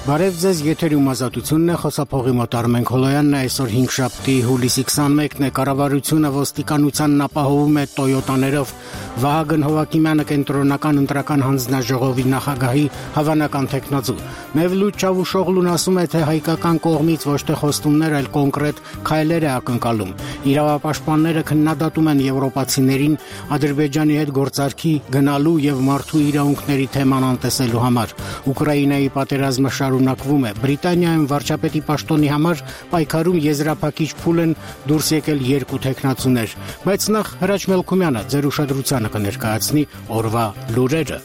Բարև ձեզ, եթերում ազատությունն է, խոսափողի մոտ Արմեն Քոլոյանն է, այսօր 5-շաբթի հուլիսի 21-ն է, կառավարությունը ոստիկանությանն ապահովում է Տոյոտաներով, Վահագն Հովակիմյանը կենտրոնական ընտրական հանձնաժողովի նախագահի հավանական թեկնածու, Մևլութ Չավուշօղլուն ասում է, թե հայկական կողմից ոչ թե խոստումներ, այլ կոնկրետ քայլեր է ակնկալում, իրավապաշտպանները քննադատում են եվրոպացիներին Ադրբեջանի հետ գործարքի գնալու եւ մարդու իրավունքների թեման անտեսելու համար, Ուկրաինայի պատերազմը շարունակվում է, Բրիտանիայում վարչապետի պաշտոնի համար պայքարում եզրափակիչ փուլ են դուրս եկել երկու թեկնածուներ, բայց նախ Հրաչ Մելքումյանը ձեր ուշադրությանը կներկայացնի օրվա լուրերը։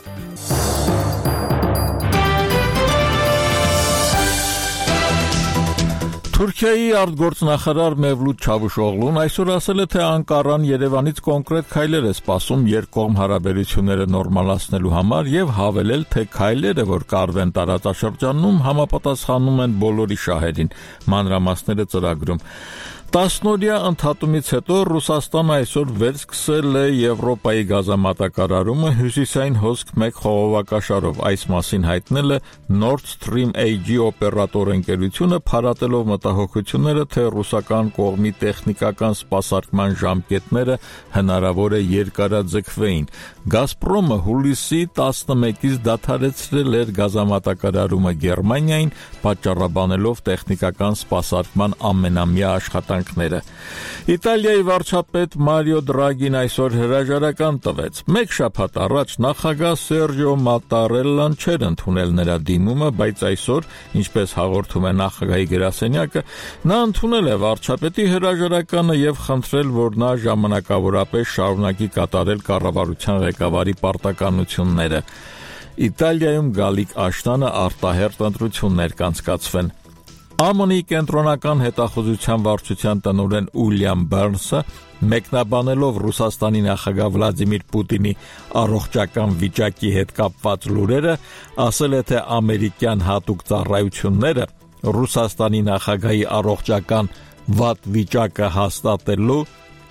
Թուրքիայի արտգործնախարար Մևլութ Չավուշօղլուն այսօր ասել է, թե Անկարան Երևանից կոնկրետ քայլեր է սպասում երկկողմ հարաբերությունները նորմալացնելու համար եւ հավելել, թե քայլերը, որ կարվեն տարածաշրջանում, համապատասխանում են բոլորի շահերին, մանրամասները ծրագրում։ 10-օրյա ընդհատումից հետո Ռուսաստանը այսօր վերսկսել է Եվրոպայի գազամատակարարումը հյուսիսային հոսք 1 խողովակաշարով, այս մասին հայտնել է Nord Stream AG օպերատոր ընկերությունը, փարատելով մտահոգությունները, թե ռուսական կողմի տեխնիկական սպասարկման ժամկետները հնարավոր է երկարաձգվեին։ Գազպրոմը հուլիսի 11-ից դադարեցրել էր գազամատակարարումը Գերմանիային, պատճառաբանելով տեխնիկական սպասարկման ամենամյա աշխատանքները։ Իտալիայի վարչապետ Մարիո Դրագին այսօր հրաժարական տվեց։ Մեկ շաբաթ առաջ նախագահ Սերջիո Մատարելլան չէր ընդունել նրա դիմումը, բայց այսօր, ինչպես հաղորդում է նախագահի գրասենյակը, նա ընդունել է վարչապետի հրաժարականը եւ խնդրել, որ նա ժամանակավորապես շարունակի կատարել կառավարության ղեկավարի պարտականությունները։ Իտալիայում գալիք աշնանը արտահերթ ընտրություններ կանցկացվեն։ ԱՄՆ-ի կենտրոնական հետախուզության վարչության տնօրեն Ուիլյամ Բերնսը մեկնաբանելով Ռուսաստանի նախագահ Վլադիմիր Պուտինի առողջական վիճակի հետ կապված լուրերը, ասել է, թե ամերիկյան հատուկ ծառայությունները Ռուսաստանի նախագահի առողջական վատ վիճակը հաստատելու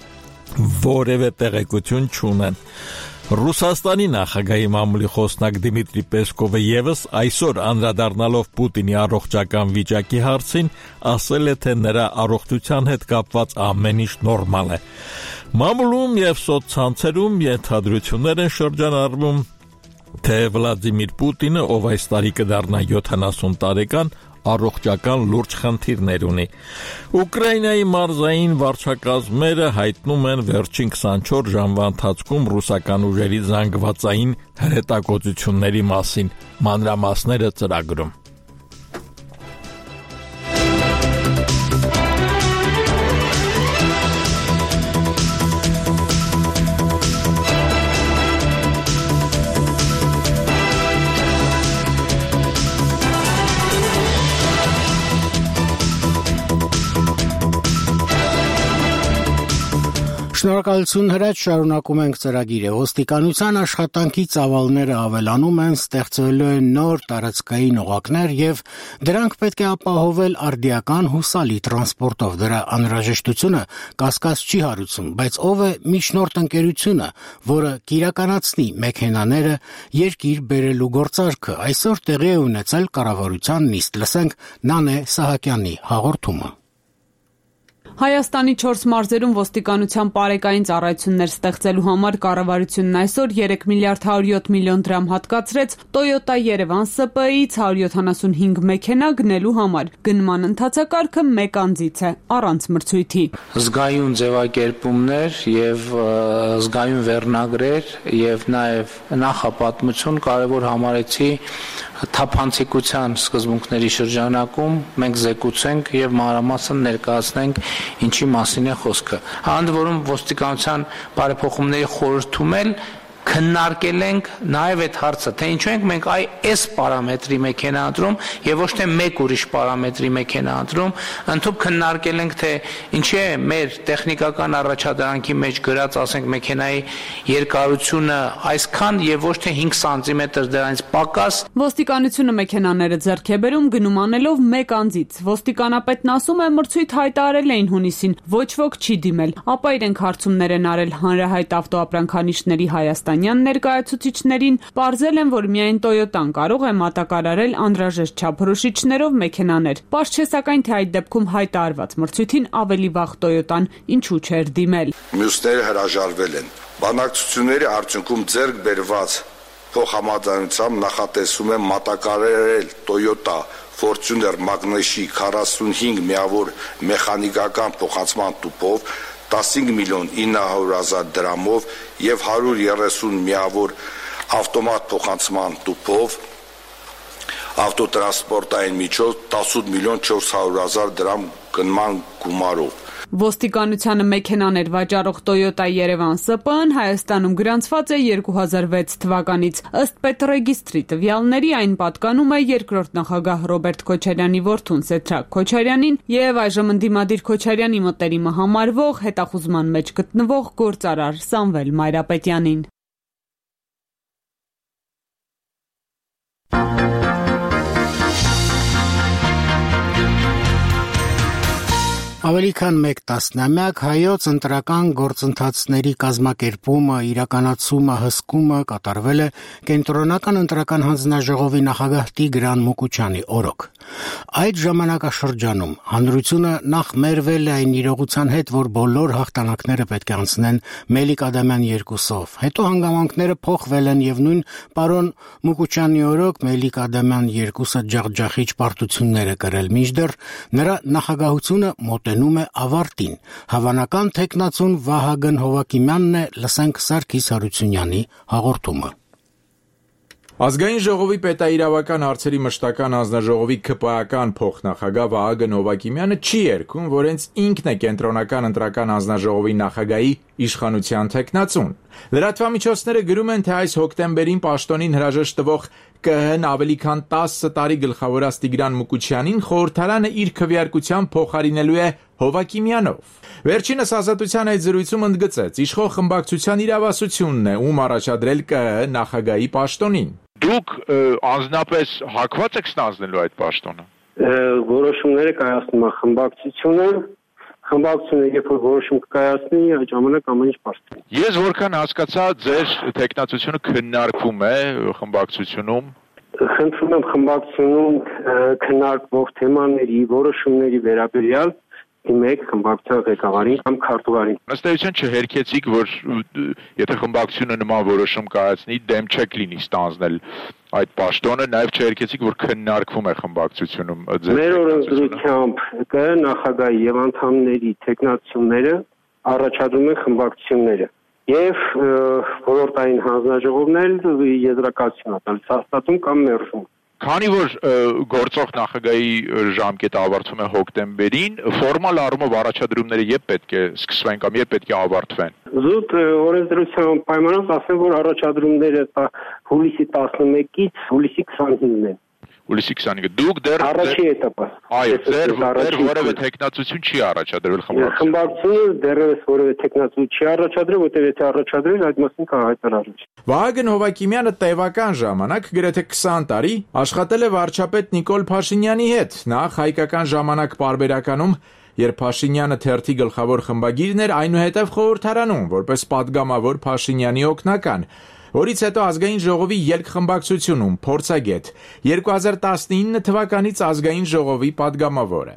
որևէ տեղեկություն չունեն։ Ռուսաստանի նախագահի մամուլի խոսնակ Դիմիտրի Պեսկովը եւս այսօր անդրադառնալով Պուտինի առողջական վիճակի հարցին, ասել է, թե նրա առողջության հետ կապված ամեն ինչ նորմալ է։ Մամուլում եւ սոցցանցերում ենթադրություններ են շրջանառվում, թե Վլադիմիր Պուտինը, ով այս տարի կդառնա 70 տարեկան, առողջական լուրջ խնդիրներ ունի։ Ուկրաինայի մարզային վարչակազմերը հայտնում են վերջին 24 ժամվա ընթացքում ռուսական ուժերի զանգվածային հրետակոծությունների մասին, մանրամասները ծրագրում։ Շնորհակալություն Հրաչ, շարունակում ենք ծրագիրը։ Ոստիկանության աշխատանքի ծավալները ավելանում են, ստեղծվելու են նոր տարածքային օղակներ եւ դրանք պետք է ապահովել արդիական հուսալի տրանսպորտով։ Դրա անհրաժեշտությունը կասկած չի հարուցում, բայց ով է միջնորդ ընկերությունը, որը կիրականացնի մեքենաները երկիր բերելու գործարքը։ Այսօր տեղի է ունեցել կառավարության նիստ։ Լսենք Նանե Սահակյանի հաղորդումը։ Հայաստանի 4 մարզերում ոստիկանության պարեկային ծառայություններ ստեղծելու համար կառավարությունն այսօր 3 միլիարդ 107 միլիոն դրամ հատկացրեց Toyota Երևան ՍՊ-ից 175 մեքենա գնելու համար։ Գնման ընթացակարգը 1 անձից է, առանց մրցույթի։ Զգայուն ձևակերպումներ եւ զգայուն վերնագրեր եւ նաեւ նախապատմություն կարեւոր համարեցի թափանցիկության սկզբունքների շրջանակում մենք զեկուցենք եւ մանրամասն ներկայացնենք ինչի մասին է խոսքը։ Ընդ որում ոստիկանության բարեփոխումների խորհրդում էլ քննարկել ենք նաև այդ հարցը, թե ինչու ենք մենք այս պարամետրի մեքենա ընտրում եւ ոչ թե մեկ ուրիշ պարամետրի մեքենա ընտրում, ընդհանուր քննարկել ենք, թե ինչի է մեր տեխնիկական առաջադրանքի մեջ գրած, ասենք, մեքենայի երկարությունը այսքան եւ ոչ թե 5 սանտիմետր դրանից պակաս։ Ոստիկանությունը մեքենաները ձեռք է բերում գնում անելով 1 անձից։ Ոստիկանապետն ասում է, մրցույթ հայտարարել էին հունիսին, ոչ ոք չի դիմել, ապա իրենք հարցումներ են արել հանրահայտ ավտոապրանքանիշների Հայաստան հայաստանյան ներկայացուցիչներին, պարզել են, որ միայն Toyota-ն կարող է մատակարարել անհրաժեշտ չափորոշիչներով մեքենաներ։ Պարզ չէ սակայն, թե այդ դեպքում հայտարարված մրցույթին ավելի վաղ Toyota-ն ինչու չէր դիմել։ Մյուսները հրաժարվել են։ Բանակցությունների արդյունքում ձեռք բերված փոխհամաձայնությամբ նախատեսում է մատակարարել Toyota Fortuner Magneshi 45 միավոր մեխանիկական փոխանցման տուփով 15 միլիոն 900,000 դրամով եւ 130 միավոր ավտոմատ փոխանցման տուփով ավտոտրանսպորտային միջոց 18 միլիոն 400,000 դրամ գնման գումարով։ Ոստիկանությանը մեքենաներ վաճառող Toyota Երևան ՍՊԸ-ն Հայաստանում գրանցված է 2006 թվականից։ Ըստ պետռեգիստրի տվյալների այն պատկանում է երկրորդ նախագահ Ռոբերտ Քոչարյանի որդուն Սեդրակ Քոչարյանին եւ այժմ ընդդիմադիր Քոչարյանի մտերիմը համարվող հետախուզման մեջ գտնվող գործարար Սամվել Մայրապետյանին։ Ավելի քան մեկ տասնամյակ հայոց ընտրական գործընթացների կազմակերպումը, իրականացումը, հսկումը կատարվել է Կենտրոնական ընտրական հանձնաժողովի նախագահ Տիգրան Մուկուչյանի օրոք։ Այդ ժամանակաշրջանում հանրությունը նախ մերվել է այն իրողության հետ, որ բոլոր հաղթանակները պետք է անցնեն Մելիք Ադամյան 2-ով։ Հետո հանգամանքները փոխվել են եւ նույն պարոն Մուկուչյանի օրոք Մելիք Ադամյան 2-ը ջախջախիչ պարտություններ է կրել, մինչդեռ նրա նախագահությունը մոտենում է ավարտին։ Հավանական թեկնածուն Վահագն Հովակիմյանն է, լսենք Սարգիս Հարությունյանի հաղորդումը։ Ազգային ժողովի պետաիրավական հարցերի մշտական հանձնաժողովի ԿՊԱ-ական փոխնախագահ Վահագն Հովակիմյանը չի երգում, որ հենց ինքն է Կենտրոնական ընտրական հանձնաժողովի նախագահի իշխանության թեկնածուն։ Լրատվամիջոցները գրում են, թե այս հոկտեմբերին պաշտոնին հրաժեշտ տվող ԿՀ-ն ավելի քան 10 տարի գլխավորած Տիգրան Մուկուչյանին խորհրդարանը իր քվեարկությամբ փոխարինելու է Հովակիմյանով։ Վերջինս Ազատության այդ զրույցում ընդգծեց, իշխող խմբակցության իրավասությունն է, ում առաջադրել ԿՀ նախագահի պաշտոնին։ Դուք անձնապես հակված եք ստանձնելու այդ պաշտոնը։ Որոշումները կայացնում է խմբակցությունը, երբ որ որոշում կկայացնի, այդ ժամանակ ամեն ինչ պարզ է։ Ես որքան հասկացա, ձեր թեկնածությունը քննարկվում է խմբակցությունում։ Խնդրում եմ խմբակցությունում քննարկվող թեմաների, որոշումների վերաբերյալ դիմեք խմբակցության ղեկավարին կամ քարտուղարին։ Ըստ էության չհերքեցիք, որ եթե խմբակցությունը նման որոշում կայացնի, դեմ չեք լինի ստանձնել այդ պաշտոնը, նաև չհերքեցիք, որ քննարկվում է խմբակցությունում ձեր։ Մեր օրենսդրությամբ ԿՀ նախագահի եւ անդամների թեկնածությունները առաջադրում են խմբակցությունները եւ ոլորտային հանձնաժողովն էլ եզրակացություն է տալիս հաստատում կամ մերժում։ Քանի որ գործող նախագահի ժամկետը ավարտվում է հոկտեմբերին, ֆորմալ առումով առաջադրումները երբ պետք է սկսվեն կամ երբ պետք է ավարտվեն։ Զուտ օրենսդրության պայմանով ասեմ, որ առաջադրումները հուլիսի 11-ից հուլիսի 25-ն են։ Հուլիսի 25-ը դուք դեռ առաջի этаպը։ Այո, դեռ որևէ թեկնածություն չի առաջադրվել խմբակցությունը։ Խմբակցությունը դեռևս որևէ թեկնածություն չի առաջադրել, որտեղ եթե առաջադրել, այդ մասին կհայտարարվի։ Վահագն Հովակիմյանը տևական ժամանակ, գրեթե 20 տարի, աշխատել է վարչապետ Նիկոլ Փաշինյանի հետ, նախ հայկական ժամանակ պարբերականում, երբ Փաշինյանը թերթի գլխավոր խմբագիրն էր, այնուհետև խորհրդարանում, որպես պատգամավոր Փաշինյանի օգնական, որից հետո Ազգային ժողովի ելքխմբակցությունում փորձագետ, 2019 թվականից Ազգային ժողովի պատգամավոր է։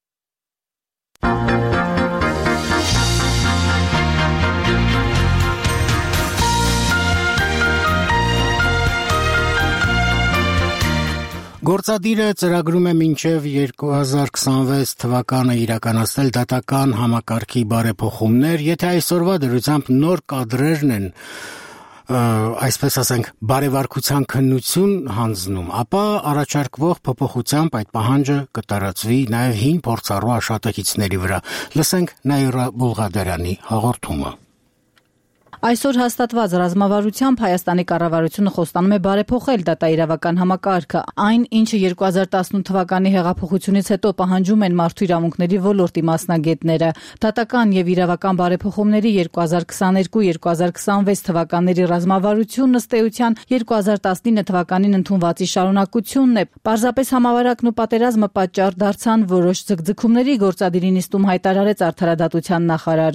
Գործադիրը ծրագրում է մինչև 2026 թվականը իրականացնել դատական համակարգի բարեփոխումներ, եթե այսօրվա դրությամբ նոր կադրերն են, այսպես ասենք, բարեվարկության քննություն հանձնում, ապա առաջարկվող փոփոխությամբ այդ պահանջը կտարածվի նաև հին փորձառու աշխատակիցների վրա։ Լսենք Նաիրա Բուլղադարյանի հաղորդումը։ Այսօր հաստատված ռազմավարությամբ Հայաստանի կառավարությունը խոստանում է բարեփոխել դատաիրավական համակարգը, այն, ինչը 2018 թվականի հեղափոխությունից հետո պահանջում են մարդու իրավունքների ոլորտի մասնագետները։ Դատական եւ իրավական բարեփոխումների 2022-2026 թվականների ռազմավարությունն ըստ էության 2019 թվականին ընդունվածի շարունակությունն է։ Պարզապես համավարակն ու պատերազմը պատճառ դարձան որոշ ձգձգումների, գործադիրի նիստում հայտարարեց արդարադատության նախարարը։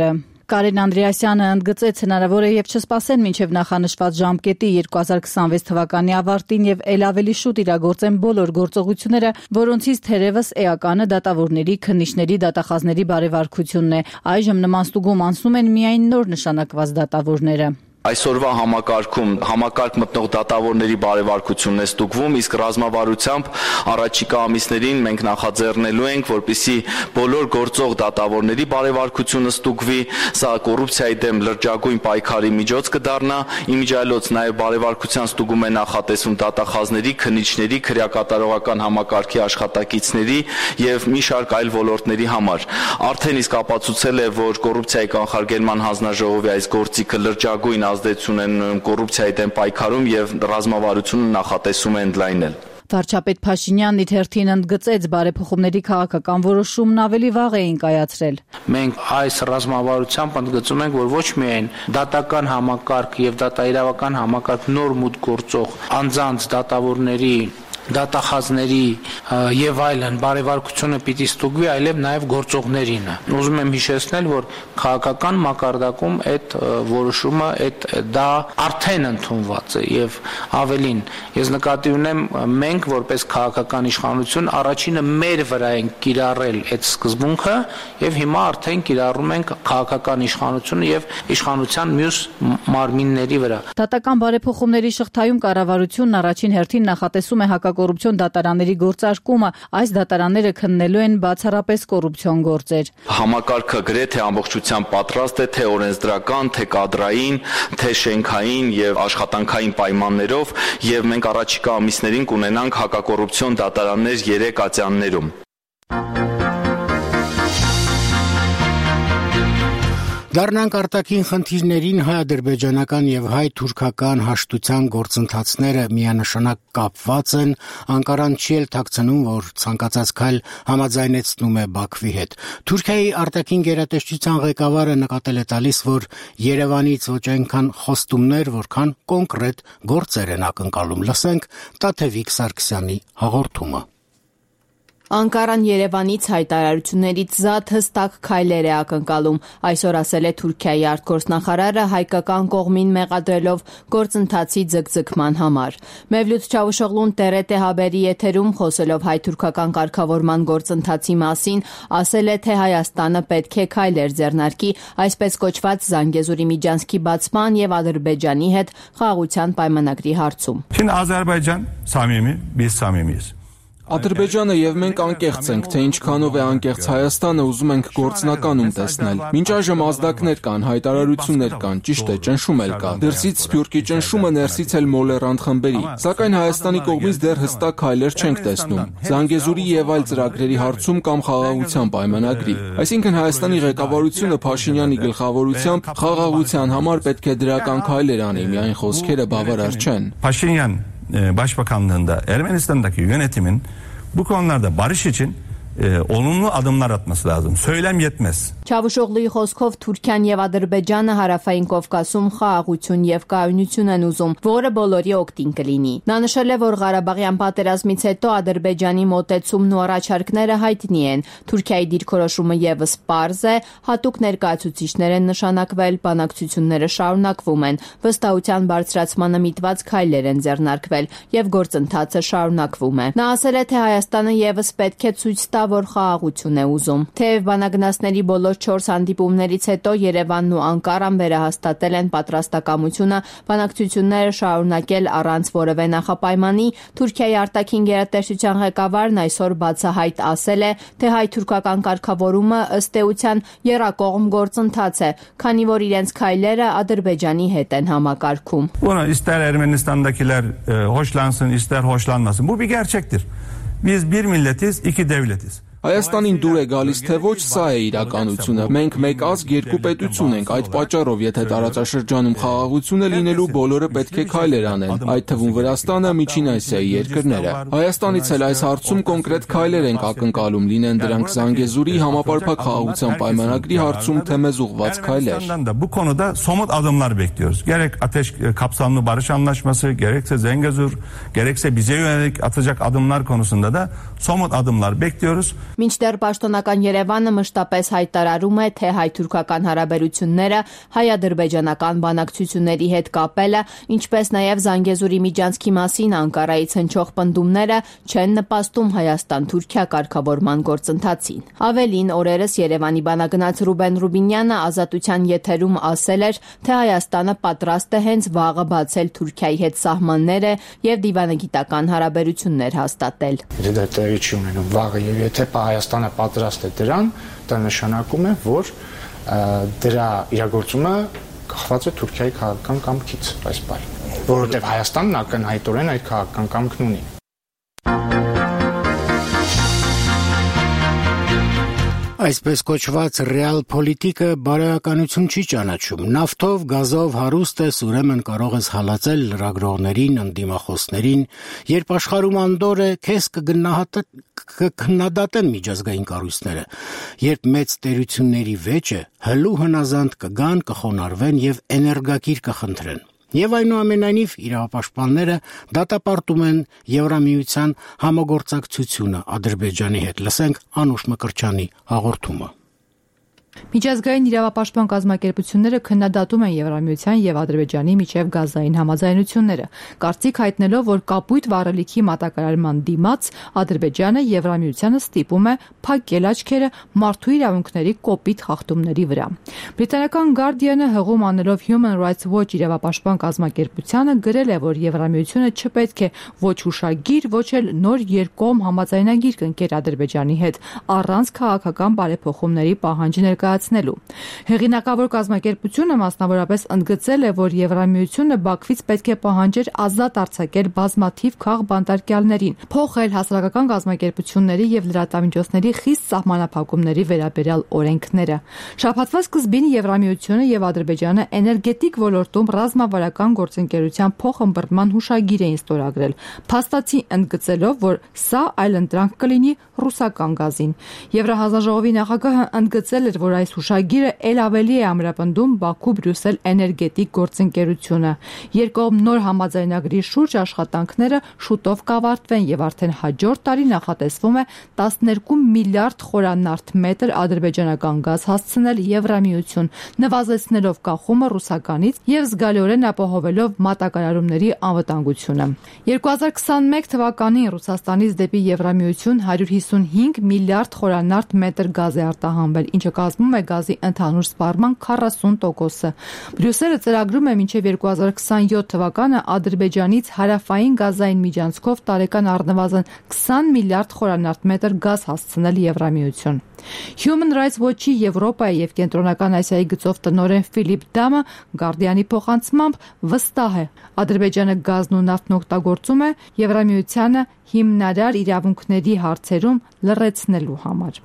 Կարեն Անդրեասյանը ընդգծեց հնարավոր է եւ չսպասեն մինչեւ նախանշված ժամկետի 2026 թվականի ավարտին եւ ել ավելի շուտ իրագործեն բոլոր գործողությունները, որոնցից թերևս էականը դատավորների, քննիչների, դատախազների բարեվարկությունն է։ Այժմ նման ստուգում անցնում են միայն նոր նշանակված դատավորները։ Այսօրվա համակարգում համակարգ մտնող դատավորների բարեվարկությունն է ստուգվում, իսկ ռազմավարությամբ առաջիկա ամիսներին մենք նախաձեռնելու ենք, որպեսզի բոլոր գործող դատավորների բարեվարկությունը ստուգվի, սա կոռուպցիայի դեմ լրջագույն պայքարի միջոց կդառնա, իմիջիայլոց նաև բարեվարկության ստուգում է նախատեսվում դատախազների, քննիչների, քրեակատարողական համակարգի աշխատակիցների եւ մի շարք այլ ոլորտների համար։ Արդեն իսկ ապացուցել է, որ կոռուպցիայի կանխարգելման հանձնաժողովի այս գործիքը լրջագույն ազդեցություն են կոռուպցիայի դեմ պայքարում եւ ռազմավարությունը նախատեսում է ընդլայնել։ Վարչապետ Փաշինյանն իր հերթին ընդգծեց բարեփոխումների քաղաքական որոշումն ավելի վաղ էին կայացրել։ Մենք այս ռազմավարությամբ ընդգծում ենք, որ ոչ միայն դատական համակարգ եւ դատաիրավական համակարգ նոր մուտք գործող անձանց դատավորների դատախազների եւ այլն բարեվարկությունը պիտի ստուգվի, այլև նաեւ գործողներին։ Ուզում եմ հիշեցնել, որ քաղաքական մակարդակում այդ որոշումը դա արդեն ընդունված է եւ ավելին ես նկատի ունեմ մենք որպես քաղաքական իշխանություն առաջինը մեր վրա ենք կիրառել այդ սկզբունքը եւ հիմա արդեն կիրառում ենք քաղաքական իշխանությունը եւ իշխանության մյուս մարմինների վրա։ Դատական բարեփոխումների շղթայում կառավարությունն առաջին հերթին նախատեսում է կոռուպցիոն դատարանների գործարկումը, այս դատարանները քննելու են բացառապես կոռուպցիոն գործեր։ Համակարգը գրեթե ամբողջությամբ պատրաստ է թե օրենսդրական, թե կադրային, թե շենքային եւ աշխատանքային պայմաններով եւ մենք առաջիկա ամիսներին կունենանք հակակոռուպցիոն դատարաններ 3 ատյաններում։ Դառնանք արտաքին խնդիրներին հայ-ադրբեջանական եւ հայ-թուրքական հաշտության գործընթացները միանշանակ կապված են, Անկարան չի էլ թաքցնում, որ ցանկացած քայլ համաձայնեցնում է Բաքվի հետ։ Թուրքիայի արտաքին գերատեսչության ղեկավարը նկատել է տալիս, որ Երևանից ոչ այնքան խոստումներ, որքան կոնկրետ գործեր են ակնկալում։ Լսենք Տաթևիկ Սարգսյանի հաղորդումը։ Անկարան Երևանից հայտարարություններից զատ հստակ քայլեր է ակնկալում, այսօր ասել է Թուրքիայի արտգործնախարարը հայկական կողմին մեղադրելով գործընթացի ձգձգման համար։ Մևլութ Չավուշօղլուն TRT հաբերի եթերում խոսելով հայ-թուրքական կարգավորման գործընթացի մասին, ասել է, թե Հայաստանը պետք է քայլեր ձեռնարկի այսպես կոչված Զանգեզուրի միջանցքի բացման եւ Ադրբեջանի հետ խաղաղության պայմանագրի հարցում։ Şimdi Azerbaycan samimi, biz samimiyiz. Ադրբեջանը եւ մենք անկեղծ ենք, թե ինչքանով է անկեղծ Հայաստանը ուզում ենք գործնականում տեսնել։ Մինչ այժմ ազդակներ կան, հայտարարություններ կան, ճիշտ է, ճնշում էլ կա։ Դրսից Սփյուռքի ճնշումը, ներսից էլ մոլերանտ խմբերի։ Սակայն Հայաստանի կողմից դեռ հստակ քայլեր չենք տեսնում։ Զանգեզուրի եւ այլ ծրագրերի հարցում կամ խաղաղության պայմանագրի։ Այսինքն Հայաստանի ղեկավարությունը Փաշինյանի գլխավորությամբ խաղաղության համար պետք է դրական քայլեր անի, միայն խոսքերը բավարար չեն։ Paşinyan Başbakanlığında Ermenistan'daki yönetimin bu konularda barış için olumlu adımlar atması lazım. Söylem yetmez. Չավուշօղլուի խոսքով Թուրքիան եւ Ադրբեջանը հարավային Կովկասում խաղաղություն եւ կայունություն են ուզում, որը բոլորի օգտին կլինի։ Նա նշել է, որ Ղարաբաղյան պատերազմից հետո Ադրբեջանի մոտեցումն ու առաջարկները հայտնի են։ Թուրքիայի դիրքորոշումը եւս պարզ է, հատուկ ներկայացուցիչներ են նշանակվել, բանակցությունները շարունակվում են, վստահության բարձրացմանը միտված քայլեր են ձեռնարկվել եւ գործընթացը շարունակվում է։ Նա ասել է, թե Հայաստանը եւս պետք է ցույց տա, որ խաղաղություն է ուզում։ Թեև բանագնացների բոլոր 4 հանդիպումներից հետո Երևանն ու Անկարան վերահաստատել են պատրաստակամությունը բանակցությունները շարունակել առանց որևէ նախապայմանի, Թուրքիայի արտաքին գերատեսչության ղեկավարն այսօր բացահայտ ասել է, թե հայ-թուրքական կարգավորումը ըստ էության եռակողմ գործընթաց է, քանի որ իրենց քայլերը Ադրբեջանի հետ են համակարգում։ Buna ister Ermenistan'dakiler hoşlansın, ister hoşlanmasın. Bu bir gerçektir. Biz bir milletiz, iki devletiz. Հայաստանին դուր է գալիս, թե ոչ, սա է իրականությունը։ Մենք մեկ ազգ, երկու պետություն ենք, այդ պատճառով, եթե տարածաշրջանում խաղաղություն է լինելու, բոլորը պետք է քայլեր անեն, այդ թվում Վրաստանը, Միջին Ասիայի երկրները։ Հայաստանից էլ այս հարցում կոնկրետ քայլեր ենք ակնկալում, լինեն դրանք Զանգեզուրի համապարփակ խաղաղության պայմանագրի հարցում, թե մեզ ուղղված քայլեր։ Bu konuda somut adımlar bekliyoruz. Gerek ateş kapsamlı barış anlaşması, gerekse Zengezur, gerekse bize yönelik atacak adımlar konusunda da somut adımlar bekliyoruz. Մինչդեռ պաշտոնական Երևանը մշտապես հայտարարում է, թե հայ-թուրքական հարաբերությունները հայ-ադրբեջանական բանակցությունների հետ կապելը, ինչպես նաև Զանգեզուրի միջանցքի մասին Անկարայից հնչող պնդումները չեն նպաստում Հայաստան-Թուրքիա կարգավորման գործընթացին։ Ավելին, օրերս Երևանի բանագնաց Ռուբեն Ռուբինյանը Ազատության եթերում ասել էր, թե Հայաստանը պատրաստ է հենց վաղը բացել Թուրքիայի հետ սահմանները եւ դիվանագիտական հարաբերություններ հաստատել։ Դա տեղի չի ունենում վաղը, եւ եթե Հայաստանը պատրաստ է դրան, դա նշանակում է, որ դրա իրագործումը կախված է Թուրքիայի քաղաքական կամքից, այս բանը, որովհետեւ Հայաստանն ակնհայտորեն այդ քաղաքական կամքն ունի։ Այսպես կոչված ռեալ պոլիտիկը բարոյականություն չի ճանաչում։ Նավթով, գազով հարուստ ես, ուրեմն կարող ես հալածել լրագրողներին, ընդդիմախոսներին, երբ աշխարհում անդոր է, քեզ կքննադատեն միջազգային կառույցները, երբ մեծ տերությունների վեճը հլու հնազանդ կգան, կխոնարհվեն եւ էներգակիր կխնդրեն։ Եվ այնուամենայնիվ իրավապաշտպանները դատապարտում են Եվրամիության համագործակցությունը Ադրբեջանի հետ։ Լսենք Անուշ Մկրտչյանի հաղորդումը։ Միջազգային իրավապաշտպան կազմակերպությունները քննադատում են Եվրամիության եւ Ադրբեջանի միջև գազային համաձայնությունները, կարծիք հայտնելով, որ կապույտ վառելիքի մատակարարման դիմաց Ադրբեջանը Եվրամիությանը ստիպում է փակել աչքերը մարդու իրավունքների կոպիտ խախտումների վրա։ Բրիտանական Guardian-ը հղում անելով Human Rights Watch իրավապաշտպան կազմակերպությանը գրել է, որ Եվրամիությունը չպետք է ոչ հուշագիր, ոչ էլ նոր երկկողմ համաձայնագիր կնքեր Ադրբեջանի հետ առանց քաղաքական բարեփոխումների պահանջ ներկայացնելու։ Հեղինակավոր կազմակերպությունը մասնավորապես ընդգծել է, որ Եվրամիությունը Բաքվից պետք է պահանջեր ազատ արձակել բազմաթիվ քաղբանտարկյալներին, փոխել հասարակական կազմակերպությունների եւ լրատվամիջոցների խիստ սահմանափակումների վերաբերյալ օրենքները։ Շաբաթվա սկզբին Եվրամիությունը եւ Ադրբեջանը էներգետիկ ոլորտում ռազմավարական գործընկերության փոխըմբռնման հուշագիր էին ստորագրել, փաստացի ընդգծելով, որ սա այլընտրանք կլինի ռուսական գազին։ Եվրահանձնաժողովի նախագահը ընդգծել էր, որ այս հուշագիրը ել ավելի է ամրապնդում Բաքու-Բրյուսել էներգետիկ գործընկերությունը։ Երկկողմ նոր համաձայնագրի շուրջ աշխատանքները շուտով կավարտվեն եւ արդեն հաջորդ տարի նախատեսվում է 12 միլիարդ խորանարդ մետր ադրբեջանական գազ հասցնել Եվրամիություն, նվազեցնելով կախումը ռուսականից եւ զգալիորեն ապահովելով մատակարարումների անվտանգությունը։ 2021 թվականին Ռուսաստանից դեպի Եվրամիություն 155 միլիարդ խորանարդ մետր գազ է արտահանվել, ինչը կազմում է գազի ընդհանուր սպառման 40%-ը։ Բրյուսելը ծրագրում է մինչև 2027 թվականը Ադրբեջանից հարավային գազային միջանցքով տարեկան առնվազն 20 միլիարդ խորանարդ մետր գազ հասցնել Եվրամիություն։ Human Rights Watch-ի Եվրոպայի եւ Կենտրոնական Ասիայի գծով տնօրեն Ֆիլիպ Դամը Guardian-ի փոխանցմամբ վստահ է, Ադրբեջանը գազն ու նավթն օգտագործում է Եվրամիությանը հիմնարար իրավունքների հարցերում լռեցնելու համար։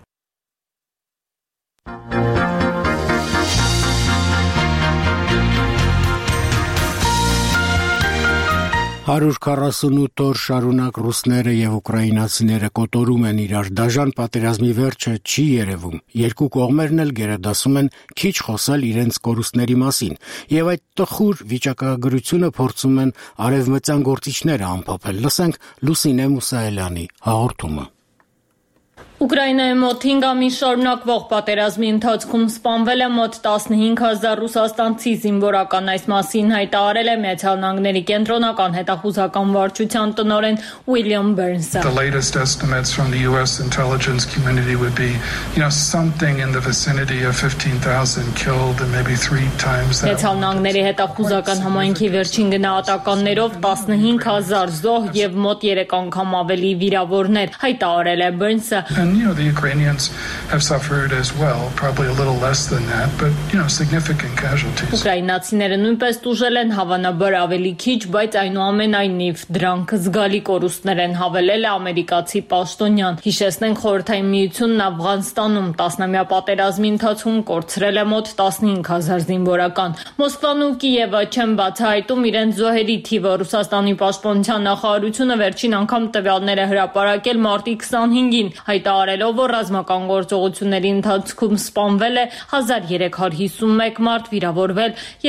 148 օր շարունակ ռուսները եւ ուկրաինացիները կոտորում են իրար, դաժան պատերազմի վերջը չի երևում։ Երկու կողմերն էլ գերադասում են քիչ խոսել իրենց կորուստների մասին, եւ այդ տխուր վիճակագրությունը փորձում են արևմտյան գործիչները ամփոփել։ Լսենք Լուսինե Մուսայելյանի հաղորդումը։ Ուկրաինայի մոտ 5 ամիս շարունակվող պատերազմի ընթացքում սպանվել է մոտ 15,000 ռուսաստանցի զինվորական, այս մասին հայտարարել է Միացյալ Նահանգների կենտրոնական հետախուզական վարչության տնօրեն Ուիլյամ Բերնսը։ The latest estimates from the US intelligence community would be, something in the vicinity of 15,000 killed and maybe 3 times that. Միացյալ Նահանգների հետախուզական համայնքի վերջին գնահատականներով 15,000 զոհ եւ մոտ 3 անգամ ավելի վիրավորներ, հայտարարել է Բերնսը։ And the Ukrainians have suffered as well, probably a little less than that, but significant casualties. Ուկրաինացիները նույնպես տուժել են, հավանաբար ավելի քիչ, բայց այնուամենայնիվ դրանք զգալի կորուստներ են, հավելել է ամերիկացի պաշտոնյան։ Հիշեցնենք, Խորհրդային Միությունն Աֆղանստանում 10-ամյա պատերազմի ընթացքում կորցրել է մոտ 15,000 զինվորական։ Մոսկվան ու Կիևը չեն բացահայտում իրենց զոհերի թիվը։ Ռուսաստանի պաշտպանության նախարարությունը վերջին անգամ տվյալներ է հրապարակել մարտի 25-ին, հայտարարել հայտարարելով, որ ռազմական գործողությունների ընթացքում սպանվել է 1351 մարդ, վիրավորվել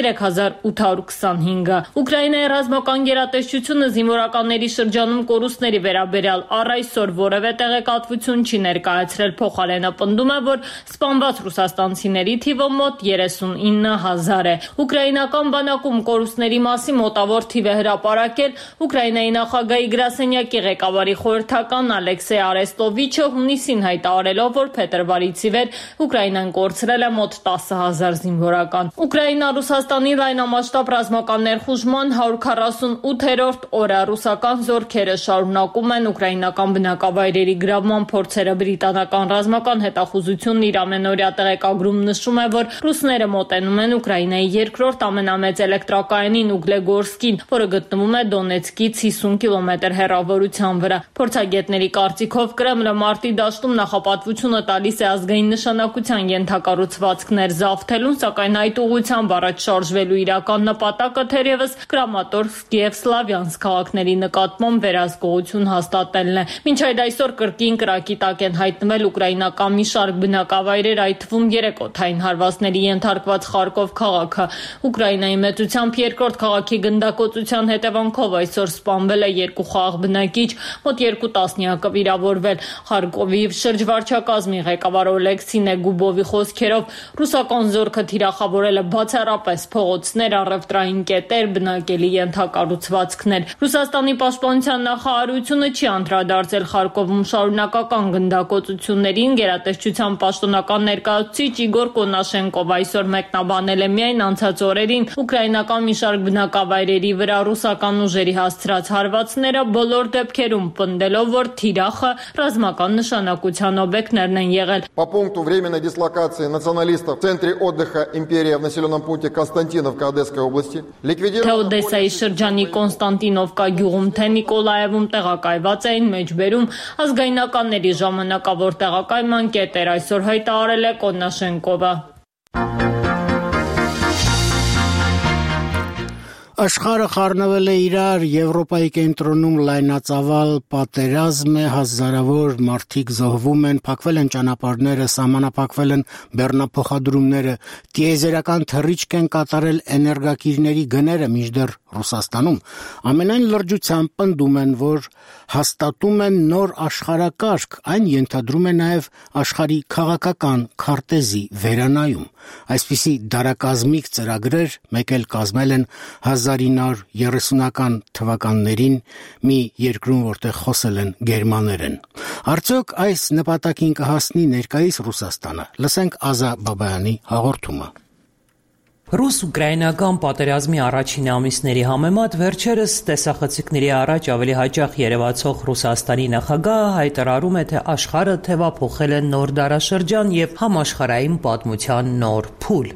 3825-ը։ Ուկրաինայի ռազմական գերատեսչությունը զինվորականների շրջանում կորուստների վերաբերյալ առ այսօր որևէ տեղեկատվություն չի ներկայացրել, փոխարենը պնդում է, որ սպանված ռուսաստանցիների թիվը մոտ 39,000 է։ Ուկրաինական բանակում կորուստների մասին մոտավոր թիվ է հրապարակել Ուկրաինայի նախագահի գրասենյակի ղեկավարի խորհրդական Ալեքսեյ Արեստովիչը հունիսին հայտարարելով, որ փետրվարից ի վեր Ուկրաինան կորցրել է մոտ 10,000 զինվորական։ Ուկրաինա-Ռուսաստանի լայնամասշտաբ ռազմական ներխուժման 148-րդ օրը ռուսական զորքերը շարունակում են ուկրաինական բնակավայրերի գրավման փորձերը։ Բրիտանական ռազմական հետախուզությունն իր ամենօրյա տեղեկագրում նշում է, որ ռուսները մոտենում են Ուկրաինայի երկրորդ ամենամեծ էլեկտրակայանին Ուգլեգորսկին, որը գտնվում է Դոնեցկից 50 կիլոմետր հեռավորության վրա։ Փորձագետների կարծիքով Կրեմլը մարտի դաշտում նախապատվությունը տալիս է ազգային նշանակության ենթակառուցվածքներ զավթելուն, սակայն այդ ուղղությամբ առաջ շարժվելու իրական նպատակը թերևս Կրամատորսկ եւ Սլավյանսկ քաղաքների նկատմամբ վերահսկողություն հաստատելն է։ Մինչ այդ այսօր կրկին կրակի տակ են հայտնվել ուկրաինական մի շարք բնակավայրեր, այդ թվում 3 օդային հարվածների ենթարկված Խարկով քաղաքը։ Ուկրաինայի մեծությամբ երկրորդ քաղաքի գնդակոծության հետևանքով այսօր սպանվել է 2 խաղաղ բնակիչ, մոտ 2 տասնյակը վիրավորվել։ Խարկովի շրջվարչակազմի ղեկավար Օլեքսի Նեգուբովի խոսքերով ռուսական զորքը թիրախավորել է բացառապես փողոցներ, առևտրային կետեր, բնակելի ենթակառուցվածքներ։ Ռուսաստանի պաշտպանության նախարարությունը չի անդրադարձել Խարկովում շարունակական գնդակոծություններին։ Գերատեսչության պաշտոնական ներկայացուցիչ Իգոր Կոնաշենկով այսօր մեկնաբանել է միայն անցած օրերին ուկրաինական մի շարք բնակավայրերի վրա ռուսական ուժերի հասցրած հարվածները, բոլոր դեպքերում պնդելով, որ թիրախը ռազմական նշանակության օբյեկտներն են եղել։ По пункту временной дислокации националистов в центре отдыха «Империя» в населенном пункте Константиновка Одесской области Օդեսայի շրջանի Կոնստանտինովկա գյուղում թե Նիկոլաևում տեղակայված էին մեջբերում ազգայնականների ժամանակավոր տեղակայման կետեր, այսօր հայտարարել է Կոնաշենկովը։ Աշխարհը խառնվել է իրար, Եվրոպայի կենտրոնում լայնածավալ պատերազմ է, հազարավոր մարդիկ զոհվում են, փակվել են ճանապարհները, սահմանափակվել են բեռնափոխադրումները, տիեզերական թռիչք են կատարել էներգակիրների գները, մինչդեռ Ռուսաստանում ամենայն լրջությամբ պնդում են, որ հաստատում են նոր աշխարհակարգ, այն ենթադրում է նաև աշխարհի քաղաքական քարտեզի վերանայում։ Այսպիսի դարակազմիկ ծրագրեր մեկ էլ կազմել են 1930-ական թվականներին մի երկրում, որտեղ խոսել են գերմաներեն։ Արդյոք այս նպատակին կհասնի ներկայիս Ռուսաստանը։ Լսենք Ազա Բաբայանի հաղորդումը։ Ռուս-ուկրաինական պատերազմի առաջին ամիսների համեմատ վերջերս տեսախցիկների առաջ ավելի հաճախ երևացող Ռուսաստանի նախագահը հայտարարում է, թե աշխարհը թևափոխել է նոր դարաշրջան եւ համաշխարհային պատմության նոր փուլ։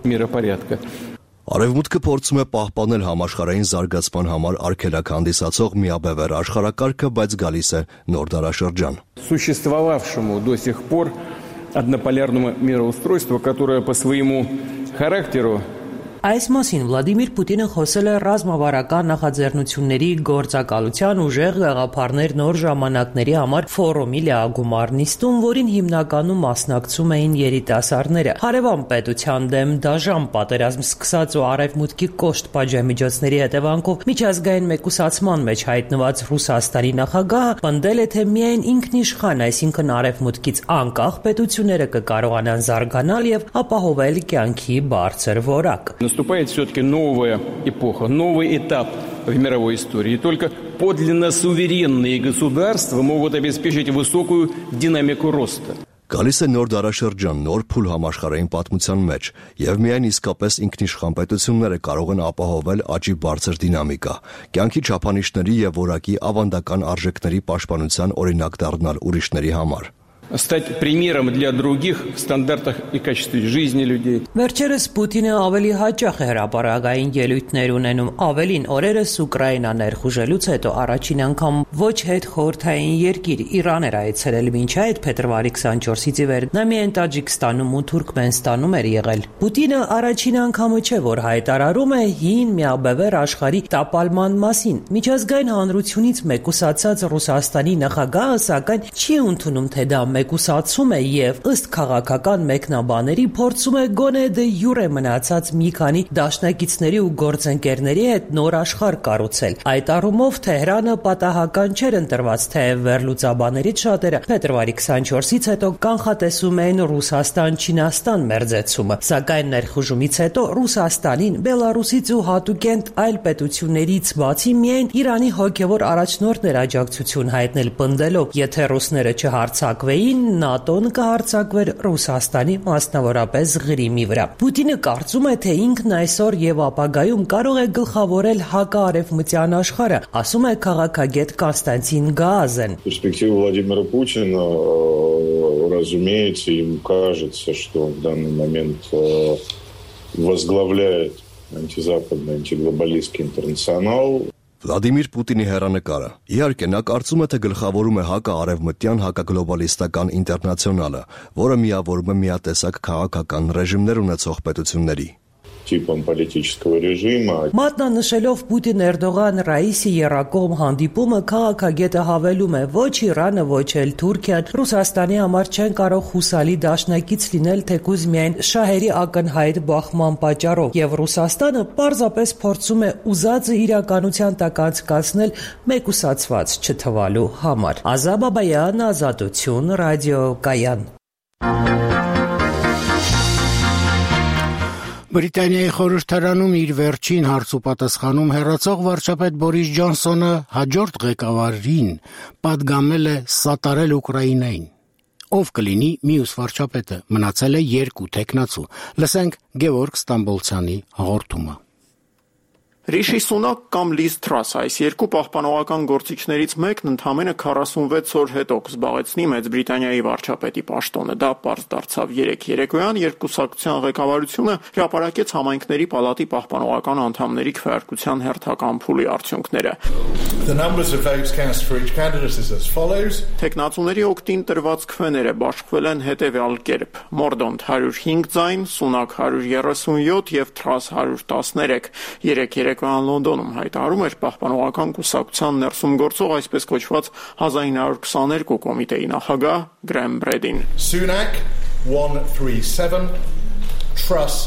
Արևմուտքը փորձում է պահպանել համաշխարհային զարգացման համար արգելակ հանդիսացող միաբևեռ աշխարհակարգը, բայց գալիս է նոր դարաշրջան։ Существовавшему до сих пор однополярному мироустройству, которое по своему характеру Այս մասին Վլադիմիր Պուտինը խոսել է ռազմավարական նախաձեռնությունների գործակալության ուժեղ գաղափարներ նոր ժամանակների համար ֆորումի լիագումար նիստում, որին հիմնականում մասնակցում էին երիտասարդները։ Հարևան պետության դեմ դաժան պատերազմ սկսած ու արևմուտքի կոշտ պատժամիջոցների հետևանքով միջազգային մեկուսացման մեջ հայտնված Ռուսաստանի նախագահը պնդել է, թե միայն ինքնիշխան, այսինքն արևմուտքից անկախ պետությունները կկարողանան զարգանալ եւ ապահովել կյանքի բարձր որակ։ Наступает все-таки новая эпоха, новый этап в мировой истории. И только подлинно суверенные государства могут обеспечить высокую динамику роста. Գալիս է նոր դարաշրջան, նոր փուլ համաշխարհային պատմության մեջ, եւ միայն իսկապես ինքնիշխան պետությունները կարող են ապահովել աճի բարձր դինամիկա, կյանքի չափանիշների եւ որակի ավանդական արժեքների պաշտպանության օրինակ դառնալ ուրիշների համար։ Стать примером для других в стандартах и качестве жизни людей. Վերջերս Պուտինը ավելի հաճախ է հրապարակային ելույթներ ունենում, ավելին օրերս Ուկրաինա ներխուժելուց հետո առաջին անգամ ոչ հետ խորհրդային երկիր Իրան էր այցելել, մինչ այդ փետրվարի 24-ից ի վեր նա միայն Տաջիկստանում ու Թուրքմենստանում էր եղել։ Պուտինը առաջին անգամը չէ, որ հայտարարում է հին միաբևեռ աշխարհի տապալման մասին։ Միջազգային հանրությունից մեկուսացած Ռուսաստանի նախագահը սակայն չի ընդունում, թե դա մեկուսացում է եւ ըստ քաղաքական մեկնաբաների փորձում է գոնե դե յուրե մնացած մի քանի դաշնակիցների ու գործընկերների հետ նոր աշխարհ կառուցել։ Այդ առումով Թեհրանը պատահական չէր ընտրված, թեև վերլուծաբաներից շատերը փետրվարի 24-ից հետո կանխատեսում էին Ռուսաստան-Չինաստան մերձեցումը, սակայն ներխուժումից հետո Ռուսաստանին Բելարուսից ու հատուկենտ այլ պետություններից բացի միայն Իրանի հոգևոր առաջնորդներ աջակցություն հայտնել պնդելով, եթե ռուսները չհարձակվեին, ՆԱՏՕ-ն կհարձակվեր Ռուսաստանի, մասնավորապես Ղրիմի վրա։ Պուտինը կարծում է, թե ինքն այսօր եւ ապագայում կարող է գլխավորել հակաարևմտյան աշխարհը, ասում է քաղաքագետ Կոնստանտին Գաազեն։ Перспектива Владимира Путина, разумеется, ему кажется, что в данный момент возглавляет антизападный, антиглобалистский интернационал. Վլադիմիր Պուտինի հեռանկարը։ Իհարկե, նա կարծում է, թե գլխավորում է հակաարևմտյան հակագլոբալիստական ինտերնացիոնալը, որը միավորում է միատեսակ քաղաքական ռեժիմներ ունեցող պետությունների։ Типом политического режима. Մատնանշելով Պուտին-Էրդողան Ռաիսի եռակողմ հանդիպումը քաղաքագետը հավելում է, ոչ Իրանը, ոչ էլ Թուրքիան Ռուսաստանի համար չեն կարող հուսալի դաշնակից լինել թեկուզ միայն շահերի ակնհայտ բախման պատճառով, եւ Ռուսաստանը պարզապես փորձում է ուզածը իրականության տակ անցկացնել մեկուսացված չթվալու համար։ Ազա Բաբայան, Ազատություն, Ռադիո Կայան։ Բրիտանիայի խորհրդարանում իր վերջին հարց ու պատասխանում հեռացող վարչապետ Բորիս Ջոնսոնը հաջորդ ղեկավարին պատգամել է սատարել Ուկրաինային։ Ով կլինի մյուս վարչապետը, մնացել է 2 թեկնածու։ Լսենք Գևորգ Ստամբոլցյանի հաղորդումը։ Ռիշի Սունակ կամ Լիզ Թրաս, այս երկու պահպանողական գործիչներից մեկն ընդամենը 46 օր հետո կզբաղեցնի Մեծ Բրիտանիայի վարչապետի պաշտոնը։ Դա պարզ դարձավ երեկոյան, երբ կուսակցության ղեկավարությունը հրապարակեց համայնքների պալատի պահպանողական անդամների քվեարկության հերթական փուլի արդյունքները։ Թեկնածուների օգտին տրված քվեները բաշխվել են հետևյալ կերպ. Մորդոնտ 105 ձայն, Սունակ 137 եւ Թրաս 113։ Երեկոյան Լոնդոնում հայտարարում էր պահպանողական կուսակցության ներսում գործող այսպես կոչված 1922 կոմիտեի նախագահ Գրեմ Բրեդին։ Sunak 137, Truss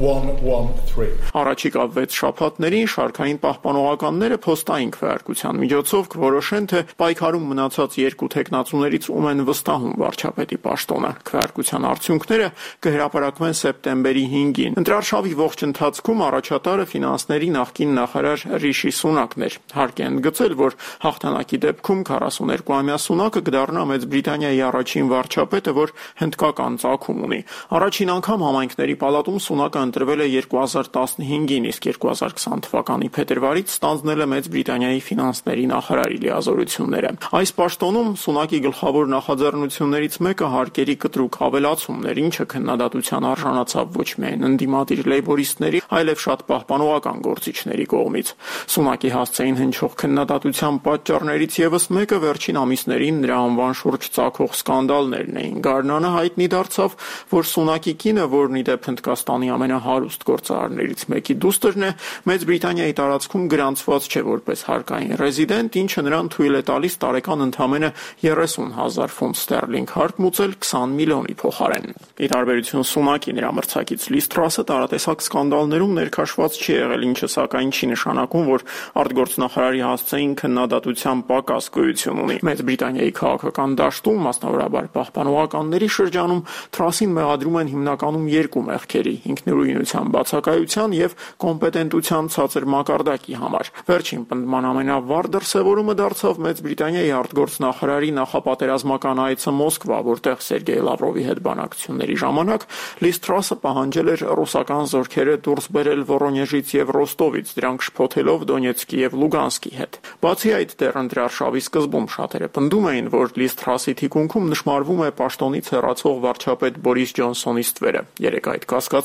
113։ Առաջիկա 6 շաբաթներին շարքային պահպանողականները փոստային քվեարկության միջոցով կորոշեն, թե պայքարում մնացած 2 թեկնածուներից ում են վստահում վարչապետի պաշտոնը։ Քվեարկության արդյունքները կհրապարակվեն սեպտեմբերի 5-ին։ Ընտրարշավի ողջ ընթացքում առաջատարը ֆինանսների նախկին նախարար Ռիշի Սունակն էր։ Հարկ է ընդգծել, որ հաղթանակի դեպքում 42-ամյա Սունակը կդառնա Մեծ Բրիտանիայի առաջին վարչապետը, որ հնդկական ծագում ունի։ Առաջին անգամ համայնքների պալատում Սունակը ընտրվել է 2015-ին, իսկ 2020 թվականի փետրվարից ստանձնել է Մեծ Բրիտանիայի ֆինանսների նախարարի լիազորությունները։ Այս պաշտոնում Սունակի գլխավոր նախաձեռնություններից մեկը հարկերի կտրուկ ավելացումն էր, ինչը քննադատության արժանացավ ոչ միայն ընդդիմադիր լեյբորիստների, այլև շատ պահպանողական գործիչների կողմից։ Սունակի հասցեին հնչող քննադատության պատճառներից եւս մեկը վերջին ամիսներին նրա անվան շուրջ ծագող սկանդալներն էին։ Գարնանը հայտնի դարձավ, որ Սունակի կինը, որն ի դեպ Հնդկաստանի ամենահարուստ գործարարներից մեկի դուստրն է, Մեծ Բրիտանիայի տարածքում գրանցված չէ որպես հարկային ռեզիդենտ, ինչը նրան թույլ է տալիս տարեկան ընդամենը 30,000 ֆունտ ստերլինգ հարկ մուծել 20 միլիոնի փոխարեն։ Ի տարբերություն Սունակի, նրա մրցակից Լիզ Թրասը տարատեսակ սկանդալներում ներքաշված չի եղել, ինչը սակայն չի նշանակում, որ արտգործնախարարի հասցեին քննադատության պակաս գոյություն ունի։ Մեծ Բրիտանիայի քաղաքական դաշտում, մասնավորաբար պահպանողականների շրջանում, Թրասին մեղադրում են հիմնականում 2 մեղքերի՝ ինքնուրույնության բացակայության եւ կոմպետենտության ցածր մակարդակի համար։ Վերջին պնդման ամենավառ դրսևորումը դարձավ Մեծ Բրիտանիայի արտգործնախարարի նախապատերազմական այցը Մոսկվա, որտեղ Սերգեյ Լավրովի հետ բանակցությունների ժամանակ Լիզ Թրասը պահանջել էր ռուսական զորքերը դուրս բերել Վորոնեժից եւ Ռոստովից, դրանք շփոթելով Դոնեցկի եւ Լուգանսկի հետ։ Բացի այդ, դեռ ընտրարշավի սկզբում շատերը պնդում էին, որ Լիզ Թրասի թիկունքում նշмарվում է պաշտոնից հեռացող վարչապետ Բորիս Ջոնսոնի ստվերը։ Երեք այդ կասկածները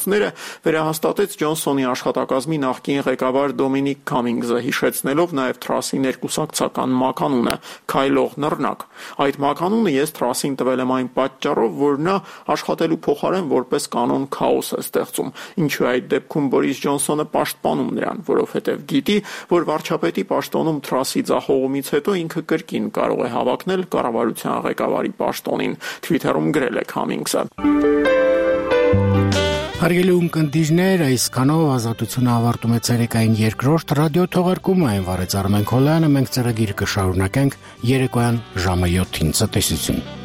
վերահաստատեց Ջոնսոնի աշխատակազմի նախկին ղեկավար Դոմինիկ Քամինգզը, հիշեցնելով նաև Թրասի ներկուսակցական մականունը՝ քայլող նռնակ։ Այդ մականունը ես Թրասին տվել եմ այն պատճառով, որ նա աշխատելու փոխարեն որպես կանոն քաոս է ստեղծում, ինչու այդ դեպքում Բորիս Ջոնսոնը պաշտպանում նրան, որովհետև գիտի, որ վարչապետի պաշտոնում Թրասի ձախողումից հետո ինքը կրկին կարող է հավակնել կառավարության ղեկավարի պաշտոնին, Twitter-ում գրել է Քամինգսը։ Հարգելի ունկնդիրներ, այսքանով Ազատությունը ավարտում է ցերեկային երկրորդ ռադիո թողարկումը, այն վարեց Արմեն Քոլյանը, մենք ծրագիրը կշարունակենք երեկոյան ժամը 7-ին։ Ցտեսություն։